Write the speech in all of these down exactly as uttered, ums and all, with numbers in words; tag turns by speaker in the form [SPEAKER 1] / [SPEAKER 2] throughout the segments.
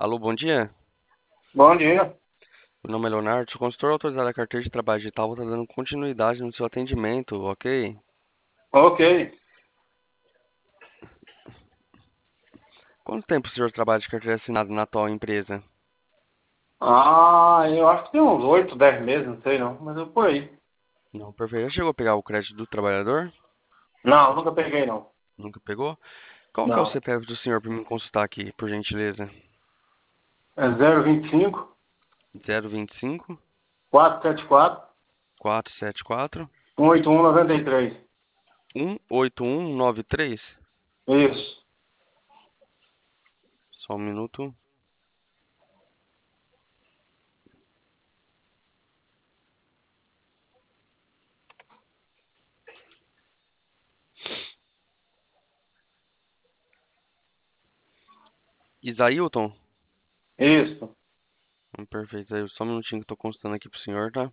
[SPEAKER 1] Alô, bom dia.
[SPEAKER 2] Bom dia.
[SPEAKER 1] Meu nome é Leonardo, sou consultor autorizado da carteira de trabalho digital, vou estar dando continuidade no seu atendimento, ok?
[SPEAKER 2] Ok.
[SPEAKER 1] Quanto tempo o senhor trabalha de carteira assinada na atual empresa?
[SPEAKER 2] Ah, eu acho que tem uns oito, dez meses, não sei não, mas eu por aí.
[SPEAKER 1] Não, perfeito. Já chegou a pegar o crédito do trabalhador?
[SPEAKER 2] Não, nunca peguei não.
[SPEAKER 1] Nunca pegou? Qual que é o
[SPEAKER 2] Não.
[SPEAKER 1] C P F do senhor para me consultar aqui, por gentileza?
[SPEAKER 2] É zero vinte e cinco,
[SPEAKER 1] Zero vinte e cinco,
[SPEAKER 2] quatrocentos e setenta e quatro,
[SPEAKER 1] quatrocentos e setenta e quatro,
[SPEAKER 2] cento e oitenta e um, noventa e três.
[SPEAKER 1] um oito um nove três.
[SPEAKER 2] Isso.
[SPEAKER 1] Só um minuto. Isailton?
[SPEAKER 2] Isso.
[SPEAKER 1] Hum, Perfeito, Isailton. Só um minutinho que eu tô consultando aqui pro senhor, tá?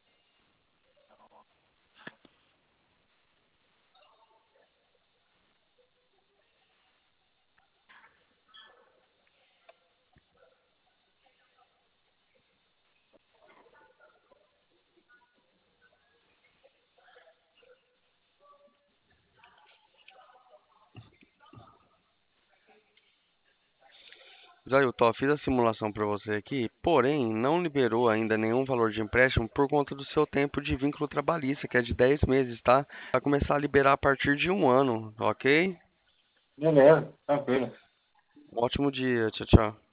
[SPEAKER 1] Jailton, ó, fiz a simulação para você aqui, porém não liberou ainda nenhum valor de empréstimo por conta do seu tempo de vínculo trabalhista, que é de dez meses, tá? Vai começar a liberar a partir de um ano, ok?
[SPEAKER 2] Beleza, tranquilo.
[SPEAKER 1] Um ótimo dia, tchau, tchau.